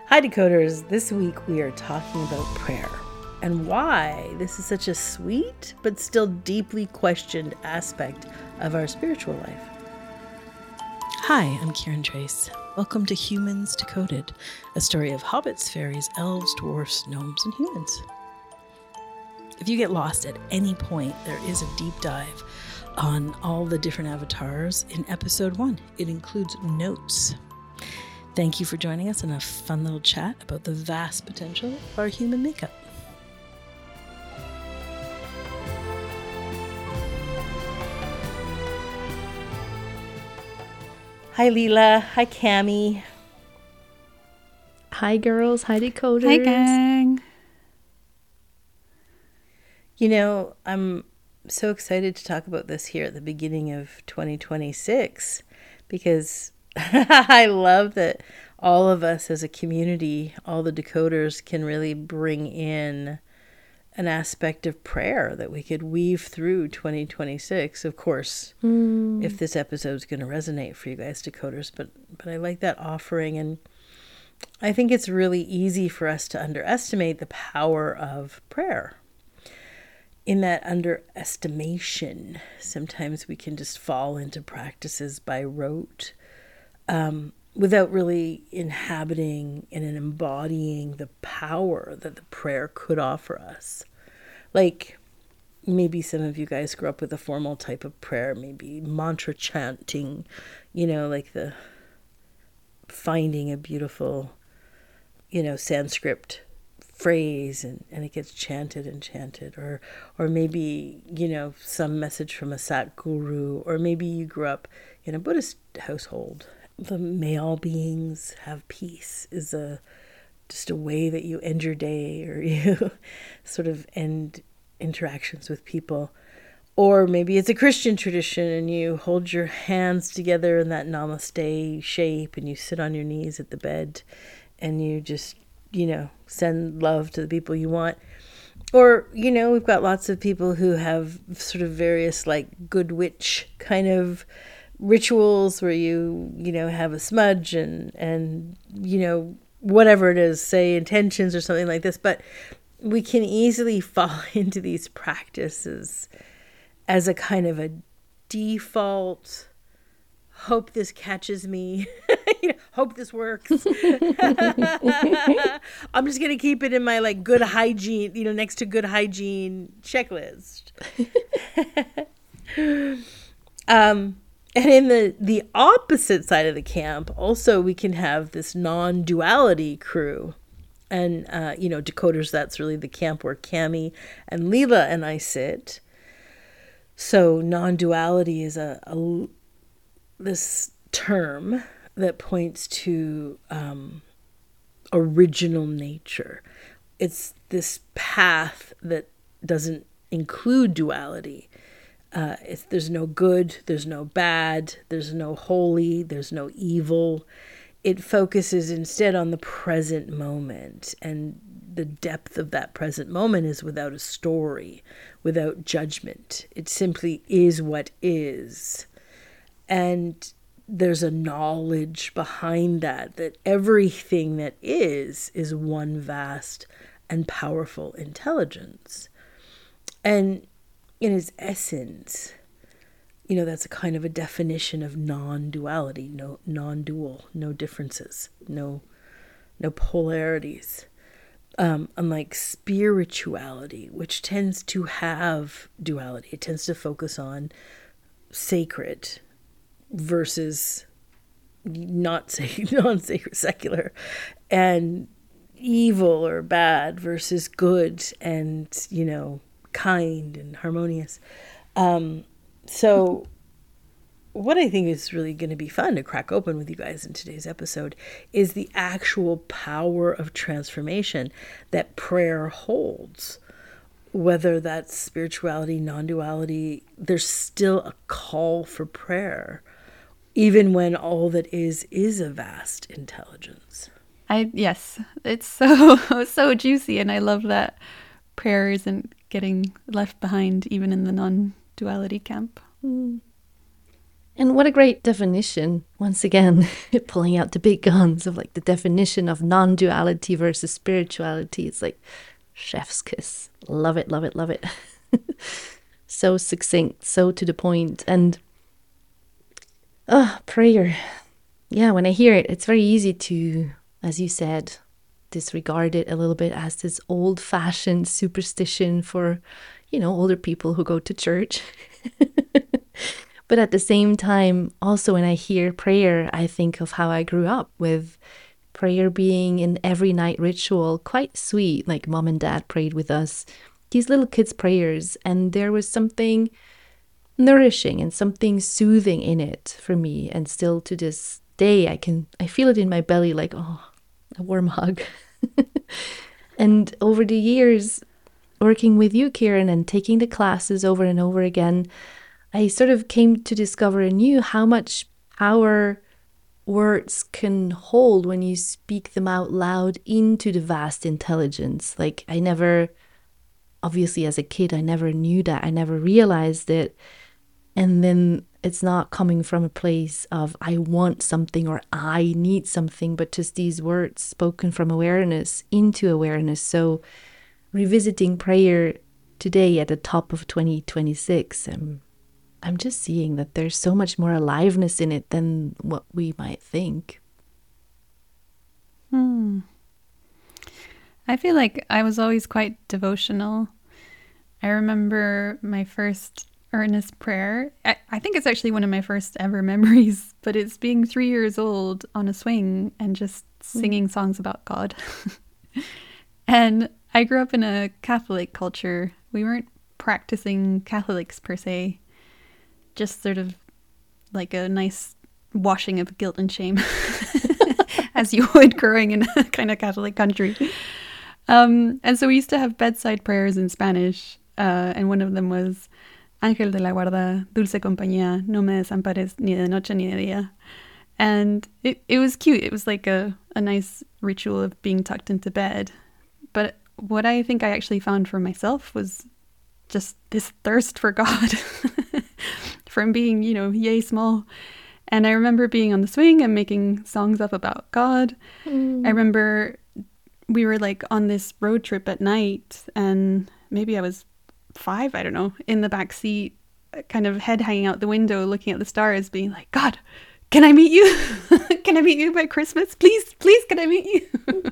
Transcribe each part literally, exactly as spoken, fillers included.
Hi Decoders, this week we are talking about prayer and why this is such a sweet but still deeply questioned aspect of our spiritual life. Hi, I'm Karen Trace. Welcome to Humans Decoded, a story of hobbits, fairies, elves, dwarfs, gnomes, and humans. If you get lost at any point, there is a deep dive on all the different avatars in episode one. It includes notes. Thank you for joining us in a fun little chat about the vast potential of our human makeup. Hi Leela. Hi Cami. Hi girls. Hi Decoders. Hi gang. You know, I'm so excited to talk about this here at the beginning of twenty twenty-six because I love that all of us as a community, all the decoders, can really bring in an aspect of prayer that we could weave through twenty twenty-six. Of course, mm. if this episode is going to resonate for you guys decoders, but but I like that offering, and I think it's really easy for us to underestimate the power of prayer. In that underestimation, sometimes we can just fall into practices by rote, um, without really inhabiting and embodying the power that the prayer could offer us. Like, maybe some of you guys grew up with a formal type of prayer, maybe mantra chanting, you know, like the finding a beautiful, you know, Sanskrit phrase and, and it gets chanted and chanted, or or maybe, you know, some message from a Satguru, or maybe you grew up in a Buddhist household. The may all beings have peace is a just a way that you end your day, or you sort of end interactions with people. Or maybe it's a Christian tradition and you hold your hands together in that namaste shape and you sit on your knees at the bed and you just, you know, send love to the people you want. Or, you know, we've got lots of people who have sort of various like good witch kind of rituals where you, you know, have a smudge and, and, you know, whatever it is, say intentions or something like this. But we can easily fall into these practices as a kind of a default, hope this catches me, you know, hope this works. I'm just going to keep it in my like good hygiene, you know, next to good hygiene checklist. um, And in the, the opposite side of the camp, also we can have this non-duality crew. And, uh, you know, decoders, that's really the camp where Cami and Leela and I sit. So non-duality is a, a this term that points to um, original nature. It's this path that doesn't include duality. Uh, it's, there's no good, there's no bad, there's no holy, there's no evil. It focuses instead on the present moment, and the depth of that present moment is without a story, without judgment. It simply is what is. And there's a knowledge behind that, that everything that is, is one vast and powerful intelligence. And in its essence, you know, that's a kind of a definition of non-duality, no non-dual, no differences, no no polarities. Um, unlike spirituality, which tends to have duality, it tends to focus on sacred versus not say non-sacred, secular, and evil or bad versus good and, you know, kind and harmonious. Um, so what I think is really going to be fun to crack open with you guys in today's episode is the actual power of transformation that prayer holds. Whether that's spirituality, non-duality, there's still a call for prayer, even when all that is is a vast intelligence. I yes, it's so so juicy, and I love that prayer isn't getting left behind even in the non-duality camp. Mm. And what a great definition, once again, pulling out the big guns of like the definition of non-duality versus spirituality. It's like chef's kiss. Love it, love it, love it. So succinct, so to the point. And oh, prayer. Yeah, when I hear it, it's very easy to, as you said, disregard it a little bit as this old-fashioned superstition for, you know, older people who go to church. But at the same time, also when I hear prayer, I think of how I grew up with prayer being an every night ritual, quite sweet, like mom and dad prayed with us, these little kids' prayers. And there was something nourishing and something soothing in it for me. And still to this day, I can, I feel it in my belly like, oh, a warm hug. And over the years, working with you, Kieran, and taking the classes over and over again, I sort of came to discover anew how much power words can hold when you speak them out loud into the vast intelligence. Like I never, obviously as a kid, I never knew that. I never realized it. And then it's not coming from a place of I want something or I need something, but just these words spoken from awareness into awareness. So revisiting prayer today at the top of twenty twenty-six, um, I'm just seeing that there's so much more aliveness in it than what we might think. Hmm. I feel like I was always quite devotional. I remember my first earnest prayer. I, I think it's actually one of my first ever memories, but it's being three years old on a swing and just singing mm. songs about God. And I grew up in a Catholic culture. We weren't practicing Catholics per se. Just sort of like a nice washing of guilt and shame, as you would growing in a kind of Catholic country. Um, and so we used to have bedside prayers in Spanish, uh, and one of them was Ángel de la guarda, dulce compañía, no me desampares ni de noche ni de día. And it, it was cute. It was like a, a nice ritual of being tucked into bed. But what I think I actually found for myself was just this thirst for God. From being, you know, yay small. And I remember being on the swing and making songs up about God. Mm. I remember we were like on this road trip at night, and maybe I was five, I don't know, in the back seat, kind of head hanging out the window, looking at the stars, being like, God, can I meet you? Can I meet you by Christmas? Please, please, can I meet you?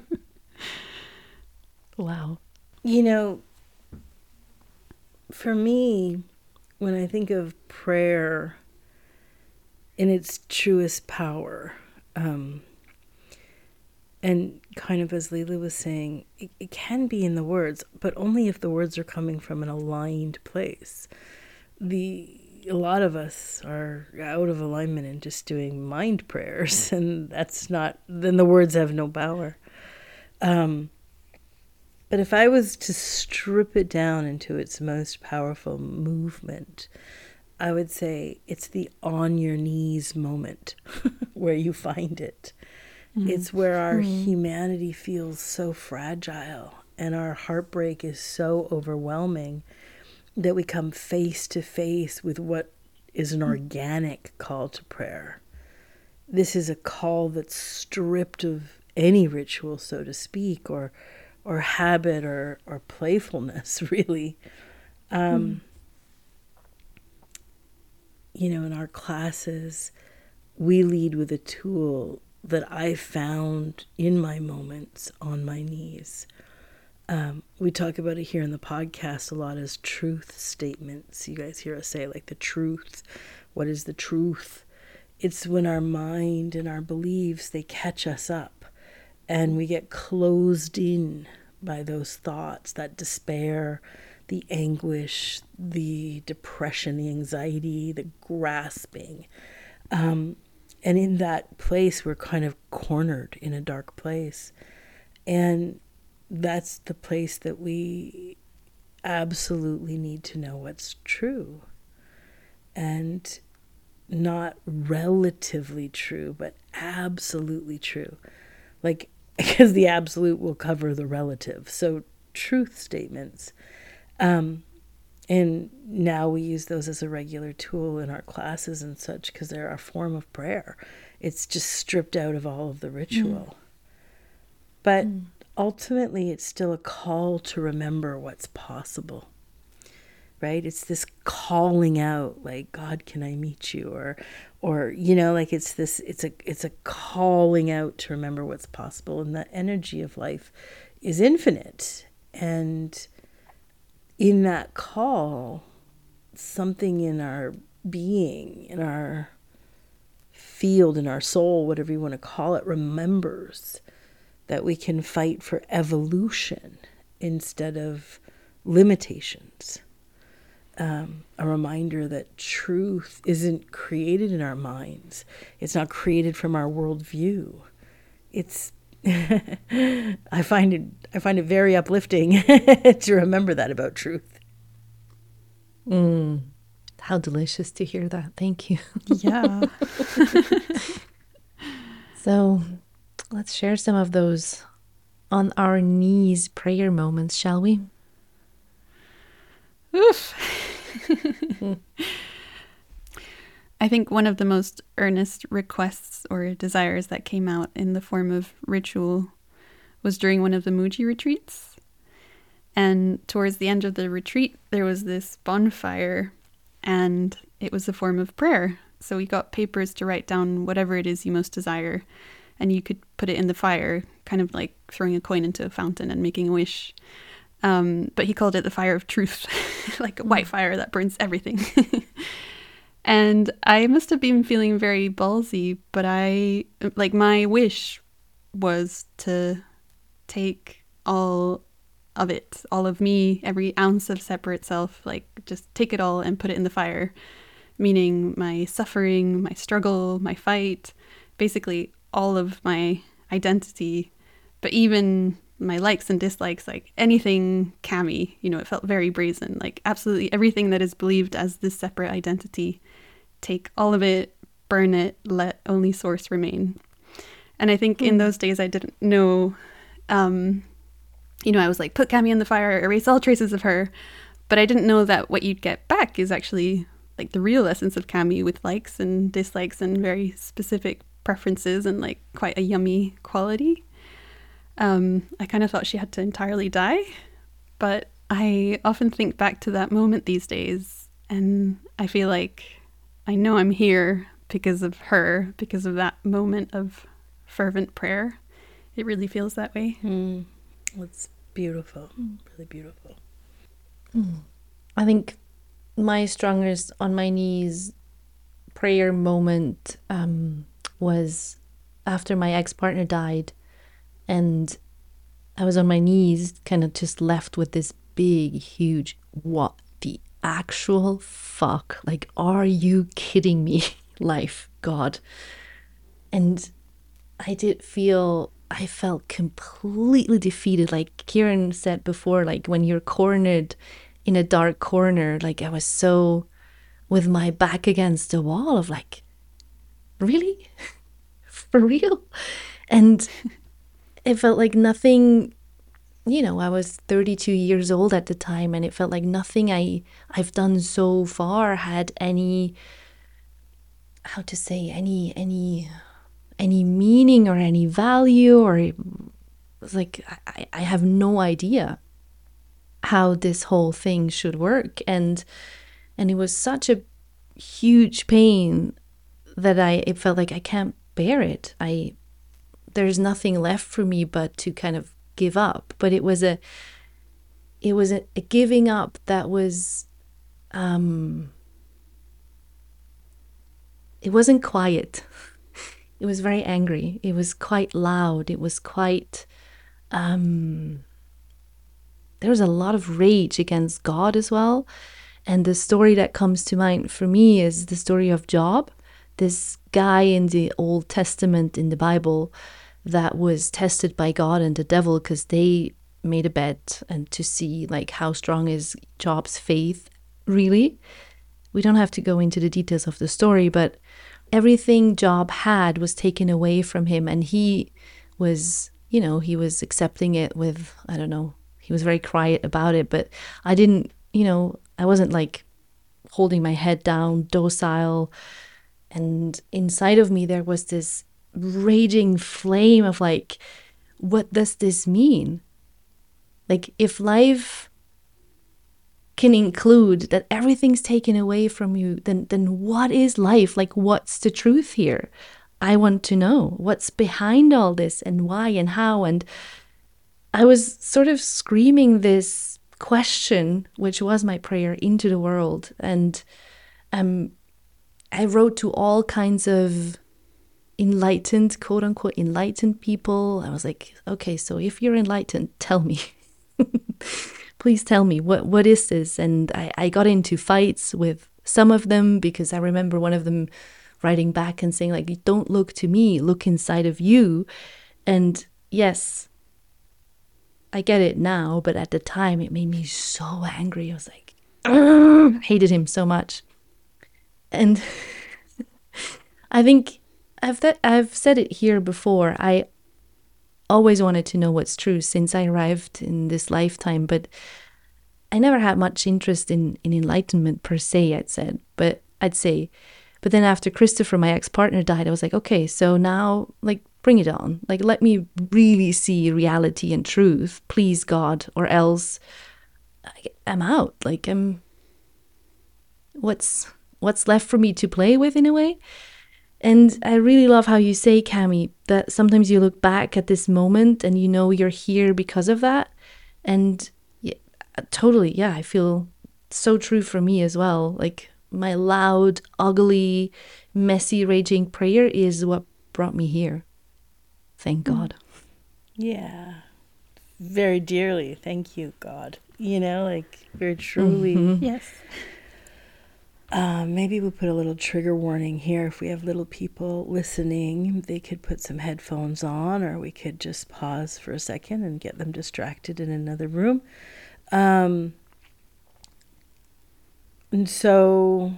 Wow. You know, for me, when I think of prayer in its truest power, um, and kind of as Leela was saying, it, it can be in the words, but only if the words are coming from an aligned place. The a lot of us are out of alignment and just doing mind prayers, and that's not, then the words have no power. Um, but if I was to strip it down into its most powerful movement, I would say it's the on your knees moment where you find it. Mm-hmm. It's where our mm-hmm. humanity feels so fragile and our heartbreak is so overwhelming that we come face to face with what is an organic call to prayer. This is a call that's stripped of any ritual, so to speak, or or habit or, or playfulness, really. Um, mm. You know, in our classes, we lead with a tool that I found in my moments on my knees. Um, we talk about it here in the podcast a lot as truth statements. You guys hear us say, like, the truth. What is the truth? It's when our mind and our beliefs, they catch us up and we get closed in by those thoughts, that despair, the anguish, the depression, the anxiety, the grasping. Um, and in that place, we're kind of cornered in a dark place. And that's the place that we absolutely need to know what's true. And not relatively true, but absolutely true. Like, because the absolute will cover the relative. So truth statements. Um, And now we use those as a regular tool in our classes and such because they're our form of prayer. It's just stripped out of all of the ritual. Mm. But mm. ultimately, it's still a call to remember what's possible, right? It's this calling out, like, God, can I meet you? Or, or you know, like it's this, it's a, it's a calling out to remember what's possible. And the energy of life is infinite. And in that call, something in our being, in our field, in our soul, whatever you want to call it, remembers that we can fight for evolution instead of limitations. Um, a reminder that truth isn't created in our minds. It's not created from our worldview. It's I find it I find it very uplifting to remember that about truth. Mm, how delicious to hear that. Thank you. Yeah. So let's share some of those on our knees prayer moments, shall we? Oof. I think one of the most earnest requests or desires that came out in the form of ritual was during one of the Muji retreats. And towards the end of the retreat, there was this bonfire, and it was a form of prayer. So we got papers to write down whatever it is you most desire, and you could put it in the fire, kind of like throwing a coin into a fountain and making a wish. Um, but he called it the fire of truth, like a white fire that burns everything. And I must have been feeling very ballsy, but I, like, my wish was to take all of it, all of me, every ounce of separate self, like, just take it all and put it in the fire, meaning my suffering, my struggle, my fight, basically all of my identity, but even my likes and dislikes, like anything Cami, you know, it felt very brazen, like absolutely everything that is believed as this separate identity, take all of it, burn it, let only source remain. And I think mm. in those days I didn't know, um, you know, I was like, put Cami in the fire, erase all traces of her, but I didn't know that what you'd get back is actually like the real essence of Cami, with likes and dislikes and very specific preferences and like quite a yummy quality. Um, I kind of thought she had to entirely die, but I often think back to that moment these days, and I feel like I know I'm here because of her, because of that moment of fervent prayer. It really feels that way. Mm. It's beautiful, mm. really beautiful. Mm. I think my strongest on my knees prayer moment um, was after my ex-partner died. And I was on my knees, kind of just left with this big, huge, what the actual fuck? Like, are you kidding me? Life, God. And I did feel, I felt completely defeated. Like Kieran said before, like when you're cornered in a dark corner, like I was so with my back against the wall of like, really? For real? And it felt like nothing, you know, I was thirty-two years old at the time, and it felt like nothing I, I've done so far had any, how to say, any, any, any meaning or any value, or it was like, I, I have no idea how this whole thing should work. And, and it was such a huge pain that I, it felt like I can't bear it. I, there's nothing left for me but to kind of give up. But it was a, it was a, a giving up that was, um, it wasn't quiet. It was very angry. It was quite loud. It was quite, um, there was a lot of rage against God as well. And the story that comes to mind for me is the story of Job, this guy in the Old Testament in the Bible that was tested by God and the devil because they made a bet and to see like how strong is Job's faith really. We don't have to go into the details of the story, but everything Job had was taken away from him, and he was, you know, he was accepting it with, I don't know, he was very quiet about it, but I didn't you know, I wasn't like holding my head down, docile. And inside of me, there was this raging flame of like, what does this mean? Like, if life can include that everything's taken away from you, then then what is life? Like, what's the truth here? I want to know what's behind all this and why and how. And I was sort of screaming this question, which was my prayer, into the world. And um, I wrote to all kinds of enlightened, quote unquote, enlightened people. I was like, okay, so if you're enlightened, tell me. Please tell me, what what is this? And I, I got into fights with some of them because I remember one of them writing back and saying, like, don't look to me, look inside of you. And yes, I get it now, but at the time it made me so angry. I was like, I hated him so much. And I think I've th- I've said it here before. I always wanted to know what's true since I arrived in this lifetime, but I never had much interest in, in enlightenment per se, I'd said. But I'd say, but then after Christopher, my ex-partner, died, I was like, okay, so now, like, bring it on. Like, let me really see reality and truth, please God, or else I'm out. Like, I'm, what's, what's left for me to play with in a way? And I really love how you say, Cami, that sometimes you look back at this moment and you know you're here because of that. And yeah, totally, yeah, I feel so true for me as well. Like, my loud, ugly, messy, raging prayer is what brought me here. Thank God. Yeah. Very dearly. Thank you, God. You know, like, very truly. Mm-hmm. Yes. Um, maybe we'll put a little trigger warning here. If we have little people listening, they could put some headphones on, or we could just pause for a second and get them distracted in another room. Um, and so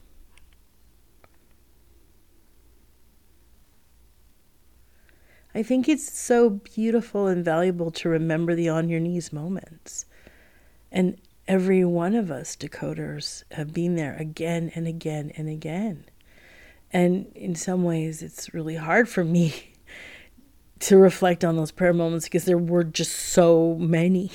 I think it's so beautiful and valuable to remember the on your knees moments. And every one of us decoders have been there again and again and again. And in some ways, it's really hard for me to reflect on those prayer moments because there were just so many.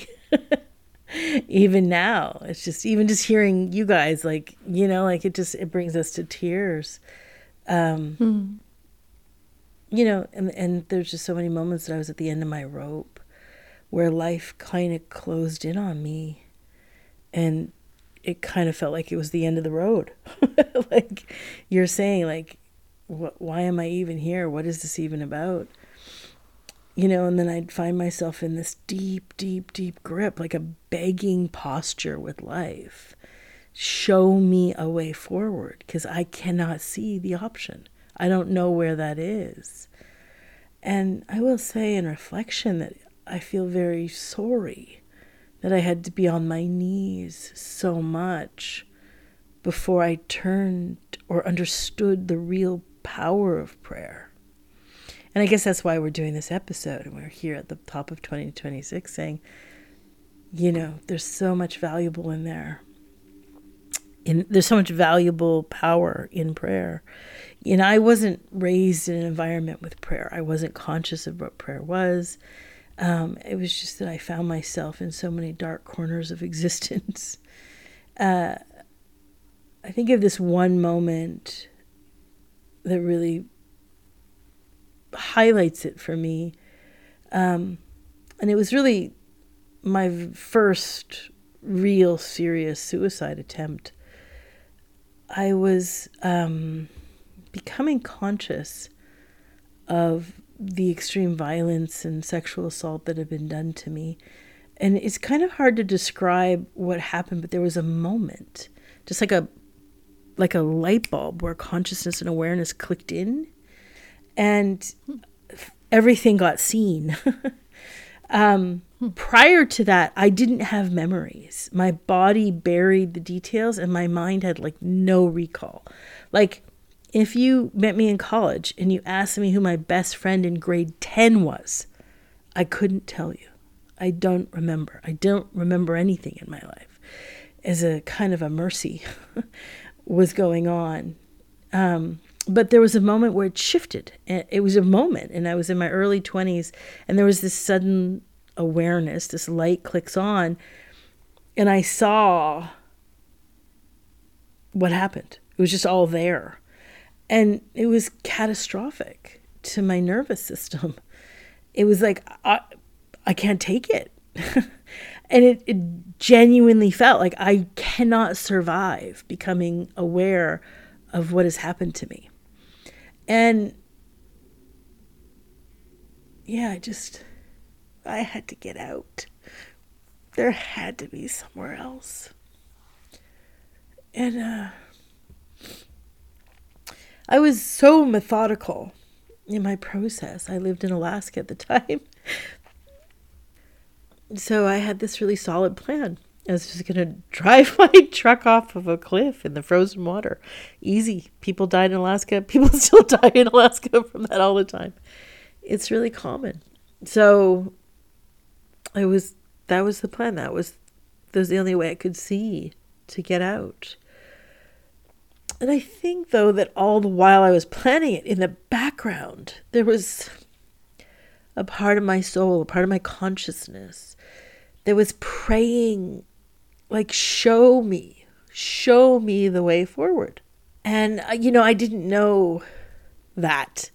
Even now, it's just, even just hearing you guys, like, you know, like, it just, it brings us to tears. Um, Mm. You know, and, and there's just so many moments that I was at the end of my rope where life kind of closed in on me. And it kind of felt like it was the end of the road. Like you're saying, like, wh- why am I even here? What is this even about? You know, and then I'd find myself in this deep, deep, deep grip, like a begging posture with life. Show me a way forward, because I cannot see the option. I don't know where that is. And I will say in reflection that I feel very sorry that I had to be on my knees so much before I turned or understood the real power of prayer. And I guess that's why we're doing this episode, and we're here at the top of twenty twenty-six saying, you know, there's so much valuable in there. In, there's so much valuable power in prayer. You know, I wasn't raised in an environment with prayer. I wasn't conscious of what prayer was. Um, it was just that I found myself in so many dark corners of existence. Uh, I think of this one moment that really highlights it for me. Um, and it was really my first real serious suicide attempt. I was um, becoming conscious of the extreme violence and sexual assault that had been done to me. And it's kind of hard to describe what happened, but there was a moment, just like a like a light bulb where consciousness and awareness clicked in, and everything got seen. um, prior to that, I didn't have memories. My body buried the details, and my mind had like no recall. Like, if you met me in college and you asked me who my best friend in grade ten was, I couldn't tell you. I don't remember. I don't remember anything in my life. as a kind of a mercy was going on. Um, but there was a moment where it shifted. It was a moment, and I was in my early twenties, and there was this sudden awareness, this light clicks on, and I saw what happened. It was just all there. And it was catastrophic to my nervous system. It was like, I, I can't take it. And it, it genuinely felt like I cannot survive becoming aware of what has happened to me. And yeah, I just, I had to get out. There had to be somewhere else. And uh, I was so methodical in my process. I lived in Alaska at the time. So I had this really solid plan. I was just going to drive my truck off of a cliff in the frozen water. Easy. People died in Alaska. People still die in Alaska from that all the time. It's really common. So it was, that was the plan. That was, that was the only way I could see to get out. And I think, though, that all the while I was planning it, in the background, there was a part of my soul, a part of my consciousness that was praying, like, show me, show me the way forward. And, you know, I didn't know that.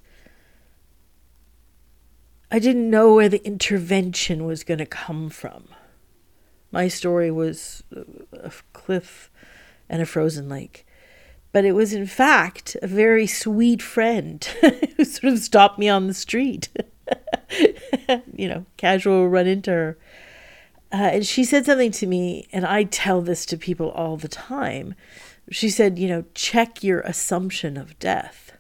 I didn't know where the intervention was going to come from. My story was a cliff and a frozen lake. But it was, in fact, a very sweet friend who sort of stopped me on the street. You know, casual run into her. Uh, and she said something to me, and I tell this to people all the time. She said, you know, check your assumption of death.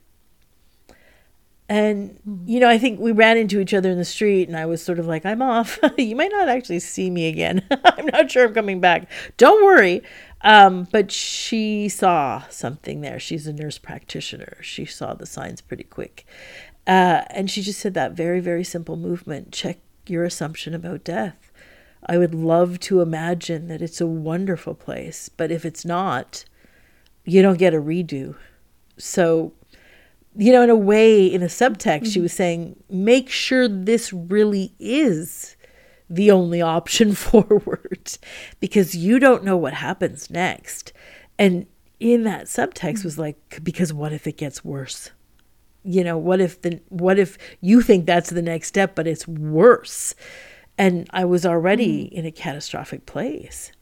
And, mm-hmm. you know, I think we ran into each other in the street, and I was sort of like, I'm off. You might not actually see me again. I'm not sure I'm coming back. Don't worry. Um, but she saw something there. She's a nurse practitioner. She saw the signs pretty quick. Uh, and she just said that very, very simple movement. Check your assumption about death. I would love to imagine that it's a wonderful place, but if it's not, you don't get a redo. So, you know, in a way, in a subtext, mm-hmm. she was saying, make sure this really is the only option forward, because you don't know what happens next. And in that subtext mm-hmm. was like, because what if it gets worse? You know, what if the what if you think that's the next step, but it's worse? And I was already mm-hmm. in a catastrophic place.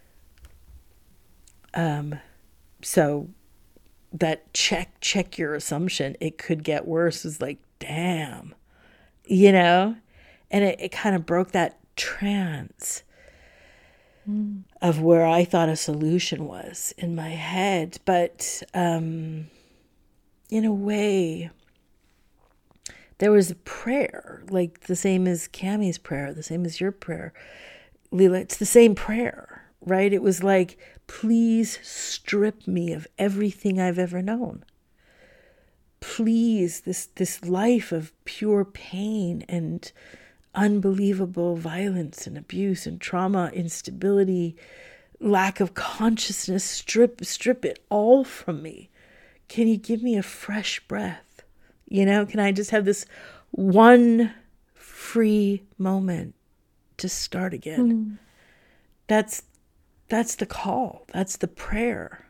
Um, so that check check your assumption, it could get worse, is like, damn, you know, and it, it kind of broke that trance mm. of where I thought a solution was in my head. But um, in a way, there was a prayer, like the same as Cammie's prayer, the same as your prayer, Leela. It's the same prayer, right? It was like, please strip me of everything I've ever known. Please, this this life of pure pain and unbelievable violence and abuse and trauma, instability, lack of consciousness, strip strip it all from me. Can you give me a fresh breath? You know, can I just have this one free moment to start again? Mm. That's that's the call. That's the prayer.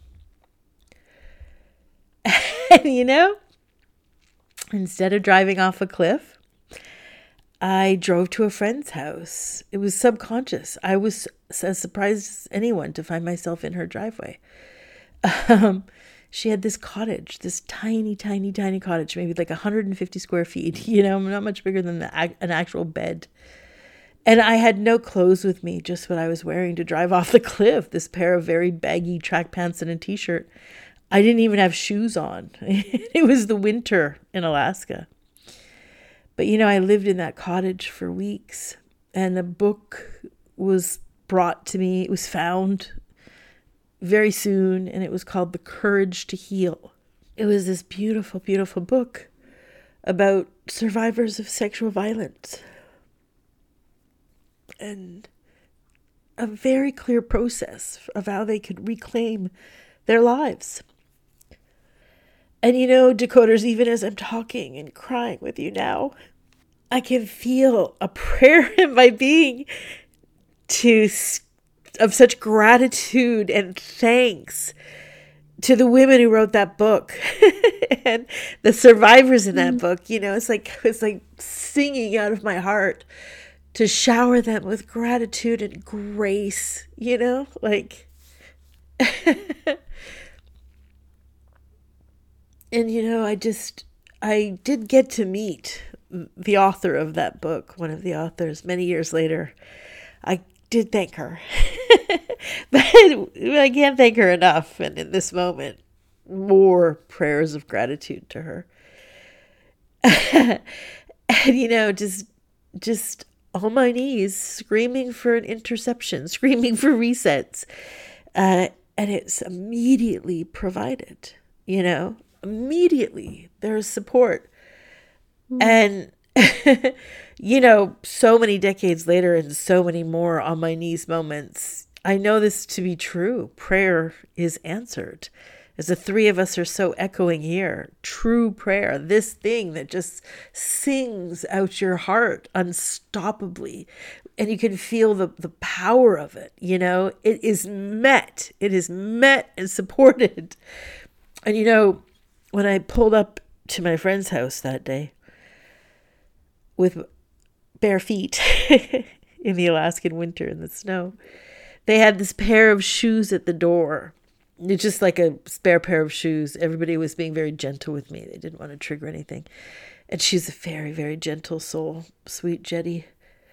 And, you know, instead of driving off a cliff, I drove to a friend's house. It was subconscious. I was as surprised as anyone to find myself in her driveway. Um, she had this cottage, this tiny, tiny, tiny cottage, maybe like one hundred fifty square feet, you know, not much bigger than the, an actual bed. And I had no clothes with me, just what I was wearing to drive off the cliff, this pair of very baggy track pants and a t-shirt. I didn't even have shoes on. It was the winter in Alaska. But, you know, I lived in that cottage for weeks, and a book was brought to me. It was found very soon, and it was called The Courage to Heal. It was this beautiful, beautiful book about survivors of sexual violence. And a very clear process of how they could reclaim their lives. And you know, Decoders, even as I'm talking and crying with you now, I can feel a prayer in my being to of such gratitude and thanks to the women who wrote that book and the survivors in that mm. book. You know, it's like it's like singing out of my heart to shower them with gratitude and grace, you know, like and you know, I just I did get to meet the author of that book, one of the authors, many years later. I did thank her. But I can't thank her enough. And in this moment, more prayers of gratitude to her. And, you know, just, just on my knees, screaming for an interception, screaming for resets. Uh, and it's immediately provided, you know, immediately there's support. Mm. And, you know, so many decades later and so many more on my knees moments, I know this to be true. Prayer is answered. As the three of us are so echoing here, true prayer, this thing that just sings out your heart unstoppably. And you can feel the, the power of it, you know, it is met. It is met and supported. And, you know, when I pulled up to my friend's house that day with bare feet in the Alaskan winter in the snow, they had this pair of shoes at the door. It's just like a spare pair of shoes. Everybody was being very gentle with me. They didn't want to trigger anything. And she's a very, very gentle soul. Sweet Jetty.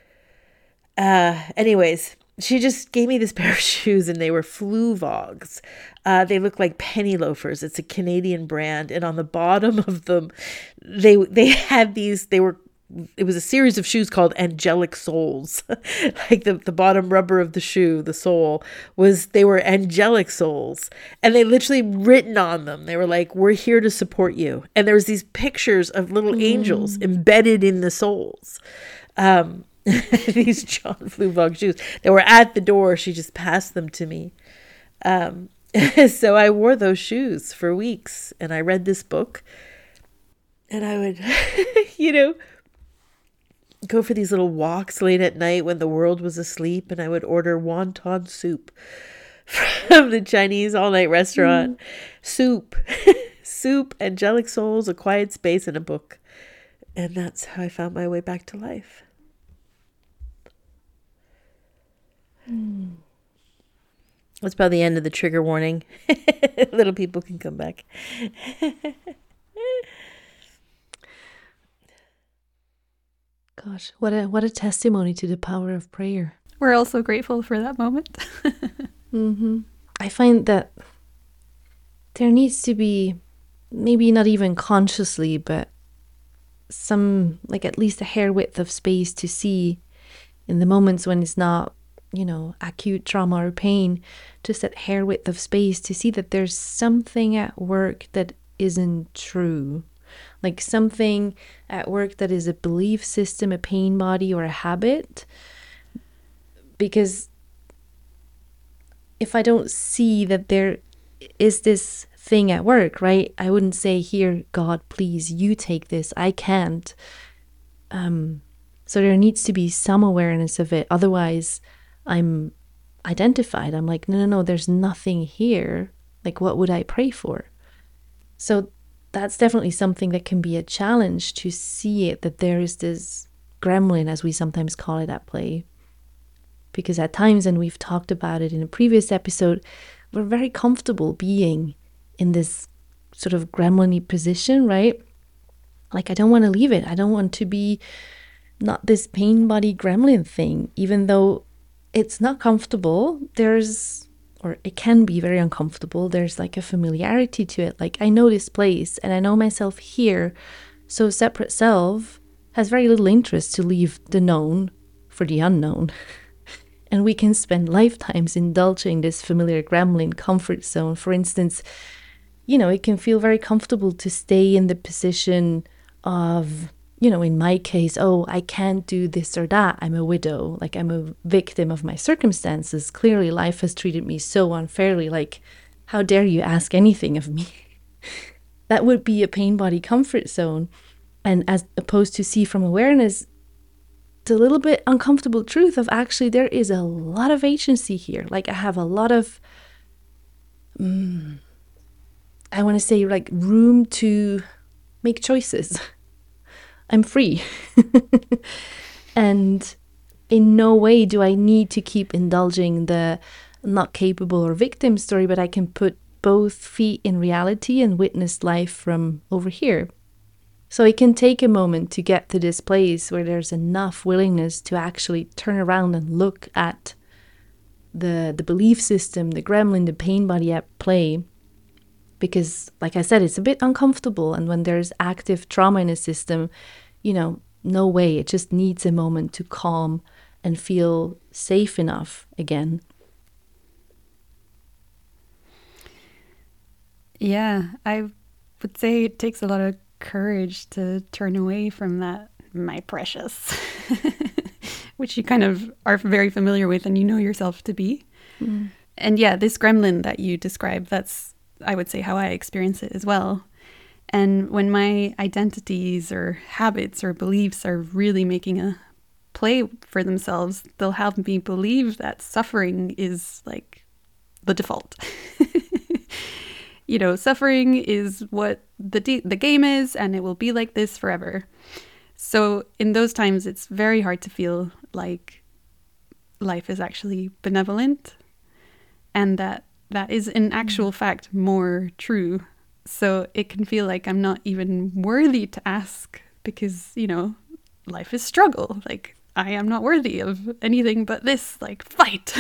Uh, anyways, she just gave me this pair of shoes and they were Fluvogs. Uh, they look like penny loafers. It's a Canadian brand. And on the bottom of them, they they had these, they were it was a series of shoes called angelic soles. Like the, the bottom rubber of the shoe, the sole, was, they were angelic soles. And they literally written on them, they were like, we're here to support you. And there was these pictures of little mm. angels embedded in the soles. Um, these John Fluvog shoes. They were at the door. She just passed them to me. Um, so I wore those shoes for weeks and I read this book and I would, you know, go for these little walks late at night when the world was asleep, and I would order wonton soup from the Chinese all-night restaurant. Mm. Soup, soup, angelic souls, a quiet space, and a book. And that's how I found my way back to life. Mm. That's about the end of the trigger warning. Little people can come back. Gosh, what a what a testimony to the power of prayer. We're also grateful for that moment. mm-hmm. I find that there needs to be, maybe not even consciously, but some, like at least a hair width of space to see in the moments when it's not, you know, acute trauma or pain, just that hair width of space to see that there's something at work that isn't true. Like something at work that is a belief system, a pain body, or a habit. Because if I don't see that there is this thing at work, right? I wouldn't say, here, God, please, you take this. I can't. Um, so there needs to be some awareness of it. Otherwise, I'm identified. I'm like, no, no, no, there's nothing here. Like, what would I pray for? So that's definitely something that can be a challenge, to see it, that there is this gremlin, as we sometimes call it, at play. Because at times, and we've talked about it in a previous episode, we're very comfortable being in this sort of gremlin-y position, right? Like, I don't want to leave it. I don't want to be not this pain body gremlin thing, even though it's not comfortable. There's or it can be very uncomfortable. There's like a familiarity to it. Like, I know this place and I know myself here. So separate self has very little interest to leave the known for the unknown. And we can spend lifetimes indulging this familiar gremlin comfort zone. For instance, you know, it can feel very comfortable to stay in the position of you know, in my case, oh, I can't do this or that. I'm a widow. Like, I'm a victim of my circumstances. Clearly, life has treated me so unfairly. Like, how dare you ask anything of me? That would be a pain body comfort zone. And as opposed to see from awareness, the little bit uncomfortable truth of actually there is a lot of agency here. Like, I have a lot of, um, I want to say, like, room to make choices. I'm free. And in no way do I need to keep indulging the not capable or victim story, but I can put both feet in reality and witness life from over here. So it can take a moment to get to this place where there's enough willingness to actually turn around and look at the the belief system, the gremlin, the pain body at play. Because, like I said, it's a bit uncomfortable. And when there's active trauma in a system, you know, no way. It just needs a moment to calm and feel safe enough again. Yeah, I would say it takes a lot of courage to turn away from that, my precious, which you kind of are very familiar with and you know yourself to be. Mm. And yeah, this gremlin that you describe, that's, I would say, how I experience it as well. And when my identities or habits or beliefs are really making a play for themselves, they'll have me believe that suffering is like the default. You know, suffering is what the de- the game is, and it will be like this forever. So in those times, it's very hard to feel like life is actually benevolent, and that that is in actual fact more true. So it can feel like I'm not even worthy to ask because, you know, life is struggle. Like, I am not worthy of anything but this, like, fight.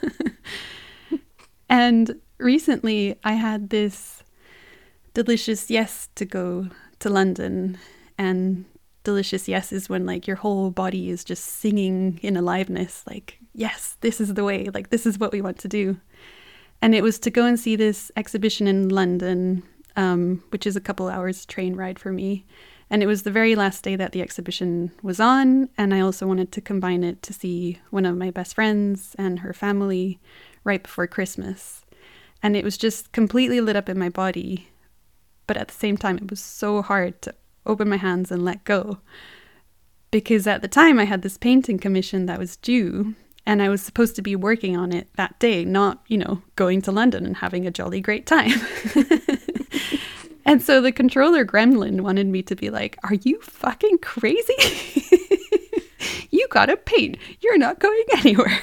And recently I had this delicious yes to go to London. And delicious yes is when, like, your whole body is just singing in aliveness, like, yes, this is the way, like, this is what we want to do. And it was to go and see this exhibition in London, um, which is a couple hours train ride for me. And it was the very last day that the exhibition was on. And I also wanted to combine it to see one of my best friends and her family right before Christmas. And it was just completely lit up in my body. But at the same time, it was so hard to open my hands and let go. Because at the time I had this painting commission that was due. And I was supposed to be working on it that day, not, you know, going to London and having a jolly great time. And so the controller gremlin wanted me to be like, are you fucking crazy? You gotta paint. You're not going anywhere.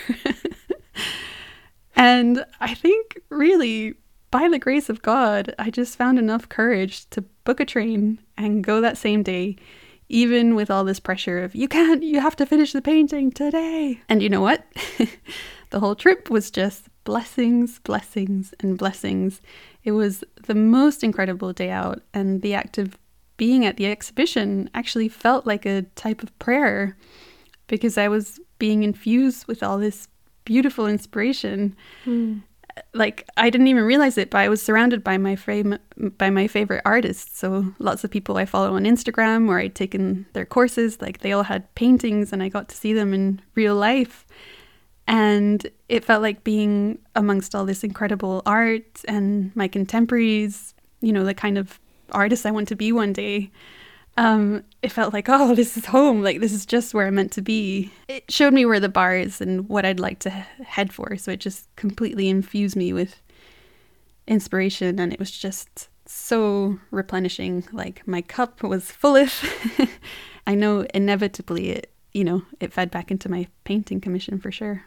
And I think really, by the grace of God, I just found enough courage to book a train and go that same day, even with all this pressure of, you can't, you have to finish the painting today. And you know what? The whole trip was just blessings, blessings, and blessings. It was the most incredible day out, and the act of being at the exhibition actually felt like a type of prayer because I was being infused with all this beautiful inspiration. Mm. Like, I didn't even realize it, but I was surrounded by my fam- by my favorite artists. So lots of people I follow on Instagram or I'd taken their courses, like they all had paintings and I got to see them in real life. And it felt like being amongst all this incredible art and my contemporaries, you know, the kind of artist I want to be one day. Um, it felt like, oh, this is home. Like, this is just where I'm meant to be. It showed me where the bar is and what I'd like to head for. So it just completely infused me with inspiration. And it was just so replenishing. Like, my cup was fullest. I know inevitably it, you know, it fed back into my painting commission for sure.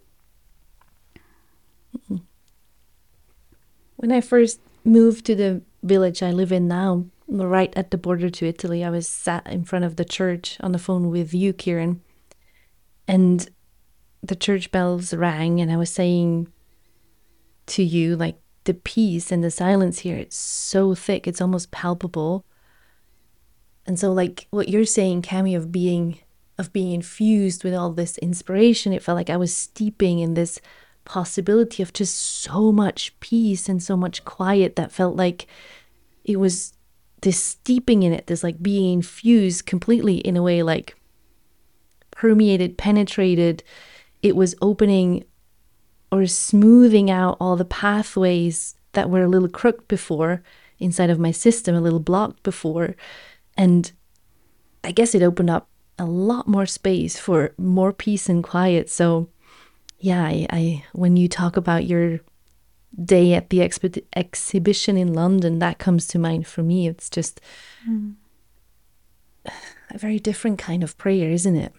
When I first moved to the village I live in now, right at the border to Italy, I was sat in front of the church on the phone with you, Kieran, and the church bells rang, and I was saying to you, like, the peace and the silence here, it's so thick, it's almost palpable. And so, like, what you're saying, Cami, of being of being infused with all this inspiration, it felt like I was steeping in this possibility of just so much peace and so much quiet that felt like it was this steeping in it, this like being infused completely in a way, like permeated, penetrated. It was opening or smoothing out all the pathways that were a little crooked before inside of my system, a little blocked before. And I guess it opened up a lot more space for more peace and quiet. So yeah, I, I when you talk about your day at the expi- exhibition in London, that comes to mind for me. It's just mm. a very different kind of prayer, isn't it?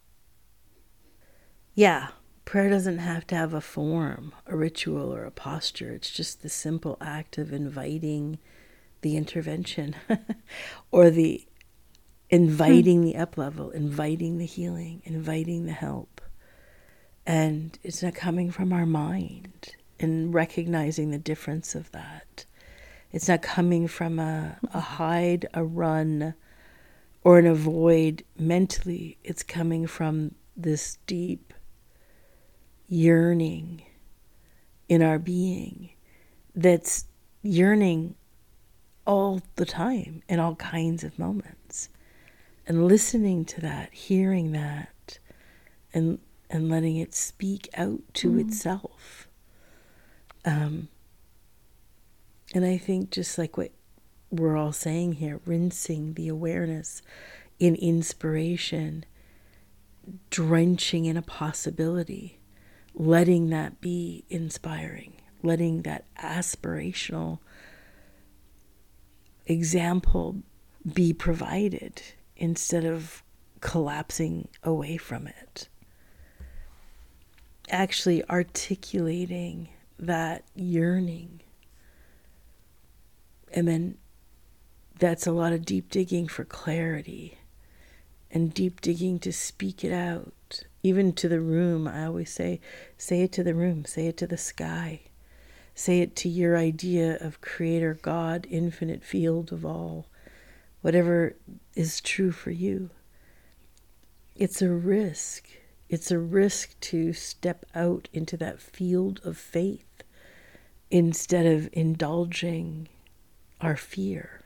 Yeah, prayer doesn't have to have a form, a ritual, or a posture. It's just the simple act of inviting the intervention or the inviting mm. the up level, inviting the healing, inviting the help. And it's not coming from our mind. And recognizing the difference of that. It's not coming from a, a hide, a run, or an avoid mentally. It's coming from this deep yearning in our being that's yearning all the time in all kinds of moments. And listening to that, hearing that, and and letting it speak out to mm. itself. Um, and I think just like what we're all saying here, rinsing the awareness in inspiration, drenching in a possibility, letting that be inspiring, letting that aspirational example be provided instead of collapsing away from it. Actually articulating that yearning. And then that's a lot of deep digging for clarity and deep digging to speak it out. Even to the room, I always say, say it to the room, say it to the sky, say it to your idea of creator, God, infinite field of all, whatever is true for you. It's a risk. It's a risk to step out into that field of faith instead of indulging our fear.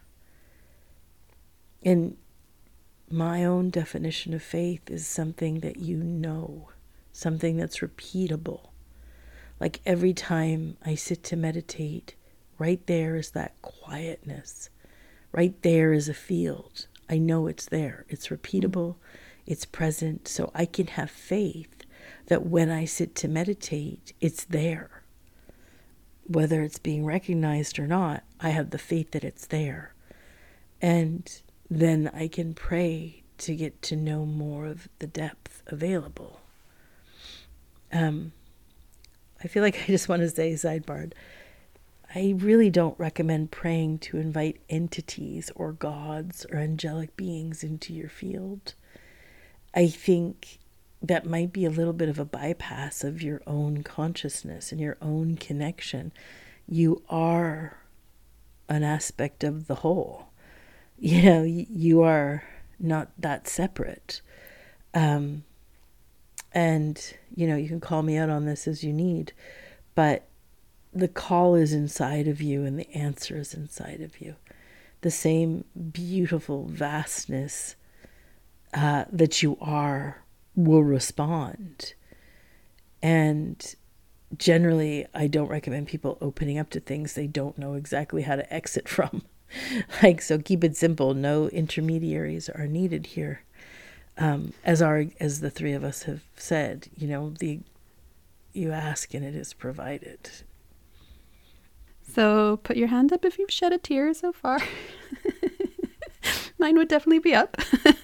And my own definition of faith is something that you know, something that's repeatable. Like every time I sit to meditate, right there is that quietness. Right there is a field. I know it's there. It's repeatable. It's present. So I can have faith that when I sit to meditate, it's there. Whether it's being recognized or not, I have the faith that it's there. And then I can pray to get to know more of the depth available. Um, I feel like I just want to say, sidebar, I really don't recommend praying to invite entities or gods or angelic beings into your field. I think that might be a little bit of a bypass of your own consciousness and your own connection. You are an aspect of the whole. You know, you are not that separate. Um, and, you know, you can call me out on this as you need, but the call is inside of you and the answer is inside of you. The same beautiful vastness uh, that you are will respond. And generally, I don't recommend people opening up to things they don't know exactly how to exit from. Like, so keep it simple. No intermediaries are needed here. Um, as our, as the three of us have said, you know, the you ask and it is provided. So put your hand up if you've shed a tear so far. Mine would definitely be up.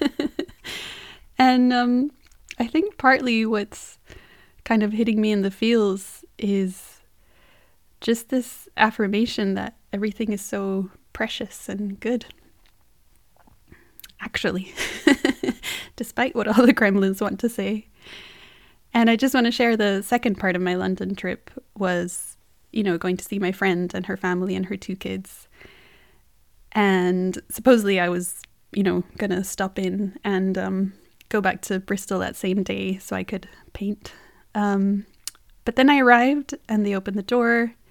And um, I think partly what's kind of hitting me in the feels is just this affirmation that everything is so precious and good. Actually, despite what all the gremlins want to say. And I just want to share the second part of my London trip was, you know, going to see my friend and her family and her two kids. And supposedly I was, you know, going to stop in and um, go back to Bristol that same day so I could paint. Um, but then I arrived and they opened the door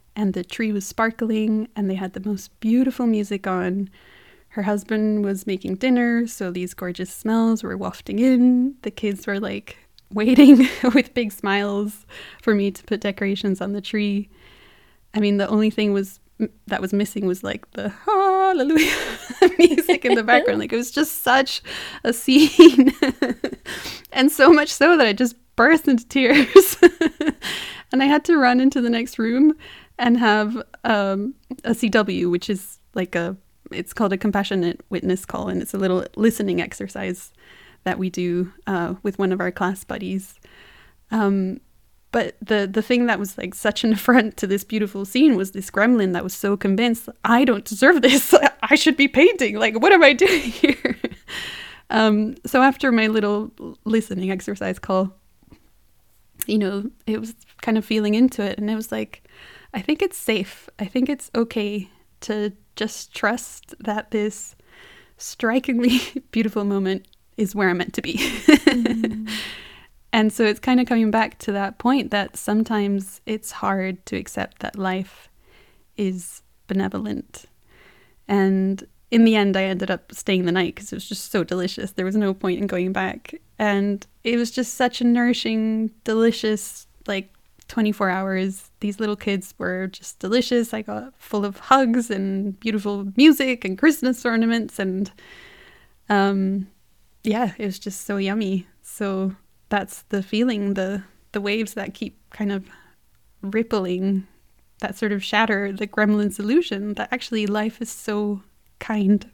and the tree was sparkling, and they had the most beautiful music on. Her husband was making dinner, so these gorgeous smells were wafting in. The kids were like waiting with big smiles for me to put decorations on the tree. I mean, the only thing was that was missing was like the hallelujah music in the background. Like, it was just such a scene. And so much so that I just burst into tears. And I had to run into the next room and have um, a C W, which is like a, it's called a compassionate witness call. And it's a little listening exercise that we do uh, with one of our class buddies. Um, but the, the thing that was like such an affront to this beautiful scene was this gremlin that was so convinced, I don't deserve this. I should be painting. Like, what am I doing here? um, so after my little listening exercise call, you know, it was kind of feeling into it. And it was like, I think it's safe. I think it's okay to just trust that this strikingly beautiful moment is where I'm meant to be. Mm. And so it's kind of coming back to that point that sometimes it's hard to accept that life is benevolent. And in the end, I ended up staying the night because it was just so delicious. There was no point in going back. And it was just such a nourishing, delicious, like twenty-four hours. These little kids were just delicious. I got full of hugs and beautiful music and Christmas ornaments. And um, yeah, it was just so yummy. So that's the feeling, the the waves that keep kind of rippling, that sort of shatter the gremlin's illusion that actually life is so kind.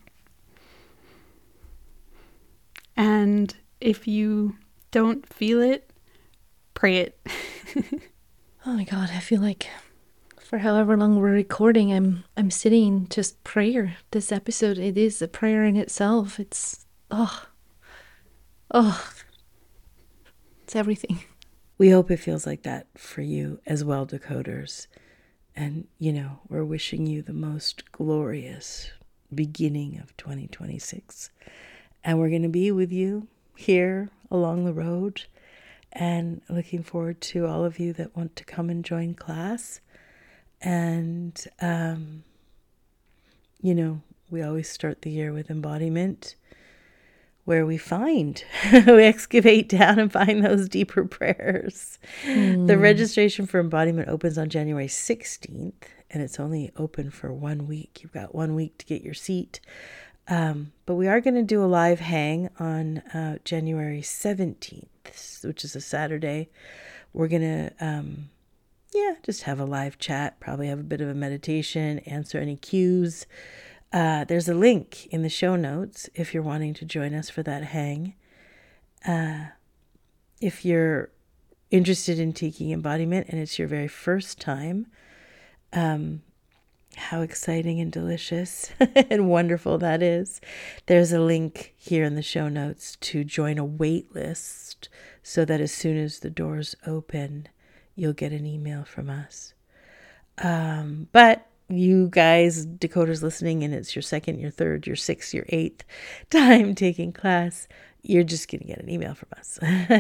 And if you don't feel it, pray it. Oh my God, I feel like for however long we're recording, I'm I'm sitting just prayer. This episode, it is a prayer in itself. It's, oh, oh, it's everything. We hope it feels like that for you as well, Decoders. And, you know, we're wishing you the most glorious beginning of twenty twenty-six. And we're going to be with you here along the road, and looking forward to all of you that want to come and join class. And, um, you know, we always start the year with embodiment, where we find, we excavate down and find those deeper prayers. Mm. The registration for embodiment opens on January sixteenth, and it's only open for one week. You've got one week to get your seat. Um, but we are going to do a live hang on uh, January seventeenth, which is a Saturday. We're going to, um, yeah, just have a live chat, probably have a bit of a meditation, answer any cues. Uh, there's a link in the show notes if you're wanting to join us for that hang. Uh, if you're interested in taking embodiment and it's your very first time, um, how exciting and delicious and wonderful that is. There's a link here in the show notes to join a wait list so that as soon as the doors open, you'll get an email from us. Um, but you guys, decoders listening, and it's your second, your third, your sixth, your eighth time taking class, you're just going to get an email from us.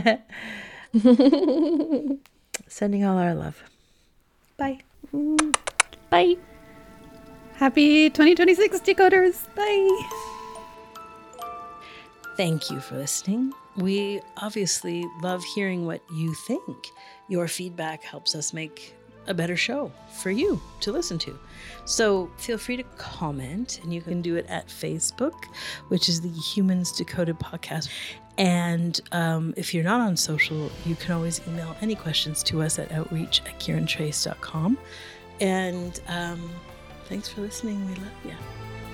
Sending all our love. Bye. Bye. Happy twenty twenty-six, decoders. Bye. Thank you for listening. We obviously love hearing what you think. Your feedback helps us make a better show for you to listen to. So feel free to comment, and you can do it at Facebook, which is the Humans Decoded Podcast. And um, if you're not on social, you can always email any questions to us at outreach at kieran trace dot com. And um, thanks for listening. We love you.